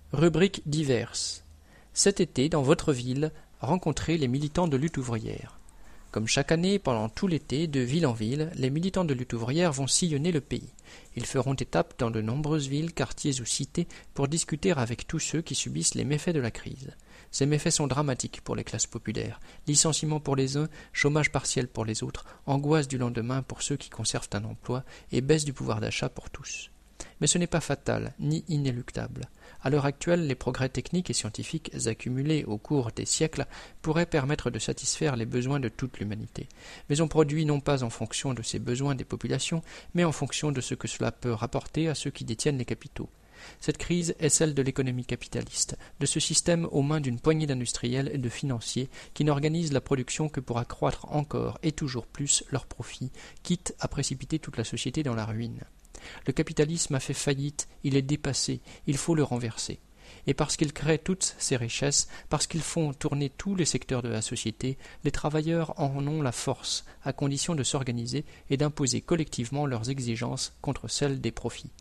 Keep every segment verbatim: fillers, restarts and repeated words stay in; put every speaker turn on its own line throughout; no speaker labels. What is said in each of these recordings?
Rubrique diverses. Cet été, dans votre ville, rencontrez les militants de lutte ouvrière. Comme chaque année, pendant tout l'été, de ville en ville, les militants de lutte ouvrière vont sillonner le pays. Ils feront étape dans de nombreuses villes, quartiers ou cités pour discuter avec tous ceux qui subissent les méfaits de la crise. Ces méfaits sont dramatiques pour les classes populaires. Licenciements pour les uns, chômage partiel pour les autres, angoisse du lendemain pour ceux qui conservent un emploi et baisse du pouvoir d'achat pour tous. Mais ce n'est pas fatal, ni inéluctable. À l'heure actuelle, les progrès techniques et scientifiques accumulés au cours des siècles pourraient permettre de satisfaire les besoins de toute l'humanité. Mais on produit non pas en fonction de ces besoins des populations, mais en fonction de ce que cela peut rapporter à ceux qui détiennent les capitaux. Cette crise est celle de l'économie capitaliste, de ce système aux mains d'une poignée d'industriels et de financiers qui n'organisent la production que pour accroître encore et toujours plus leurs profits, quitte à précipiter toute la société dans la ruine. Le capitalisme a fait faillite, il est dépassé, il faut le renverser. Et parce qu'ils créent toutes ces richesses, parce qu'ils font tourner tous les secteurs de la société, les travailleurs en ont la force, à condition de s'organiser et d'imposer collectivement leurs exigences contre celles des profits.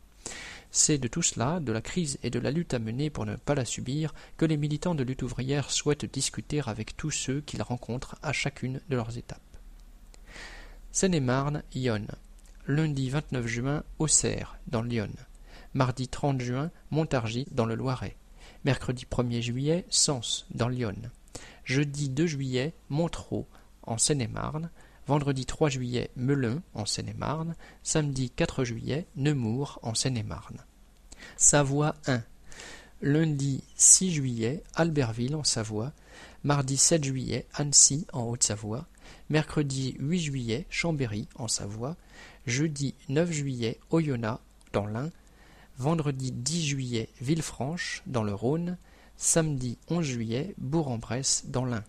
C'est de tout cela, de la crise et de la lutte à mener pour ne pas la subir, que les militants de lutte ouvrière souhaitent discuter avec tous ceux qu'ils rencontrent à chacune de leurs étapes. Seine-et-Marne, Yonne. Lundi vingt-neuf juin, Auxerre, dans l'Yonne. Mardi trente juin, Montargis, dans le Loiret. Mercredi premier juillet, Sens, dans l'Yonne. Jeudi deux juillet, Montereau, en Seine-et-Marne. Vendredi trois juillet, Melun, en Seine-et-Marne. Samedi quatre juillet, Nemours, en Seine-et-Marne. Savoie un. Lundi six juillet, Albertville, en Savoie. Mardi sept juillet, Annecy, en Haute-Savoie. Mercredi huit juillet, Chambéry, en Savoie. Jeudi neuf juillet, Oyonnax, dans l'Ain. Vendredi dix juillet, Villefranche, dans le Rhône. Samedi onze juillet, Bourg-en-Bresse, dans l'Ain.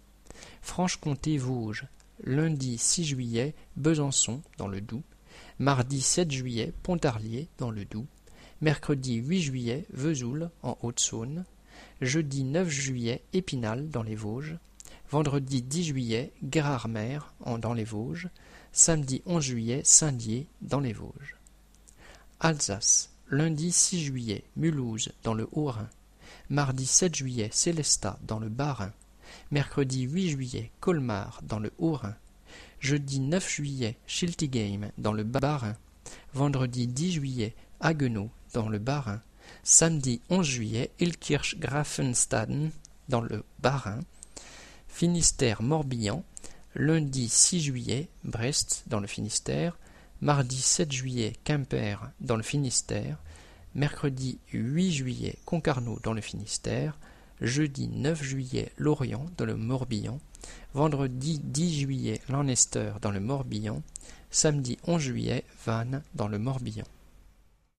Franche-Comté-Vosges. Lundi six juillet, Besançon, dans le Doubs. Mardi sept juillet, Pontarlier, dans le Doubs. Mercredi huit juillet, Vesoul, en Haute-Saône. Jeudi neuf juillet, Épinal, dans les Vosges. Vendredi dix juillet, Gérardmer, dans les Vosges. Samedi onze juillet, Saint-Dié, dans les Vosges. Alsace. Lundi six juillet, Mulhouse, dans le Haut-Rhin. Mardi sept juillet, Sélestat, dans le Bas-Rhin. Mercredi huit juillet, Colmar, dans le Haut-Rhin. Jeudi neuf juillet, Schiltigheim, dans le Bas-Rhin. Vendredi dix juillet, Haguenau, dans le Bas-Rhin. Samedi onze juillet, Illkirch-Graffenstaden, dans le Bas-Rhin. Finistère-Morbihan. Lundi six juillet, Brest, dans le Finistère. Mardi sept juillet, Quimper, dans le Finistère. Mercredi huit juillet, Concarneau, dans le Finistère. Jeudi neuf juillet, Lorient, dans le Morbihan. Vendredi dix juillet, Lanester, dans le Morbihan. Samedi onze juillet, Vannes, dans le Morbihan.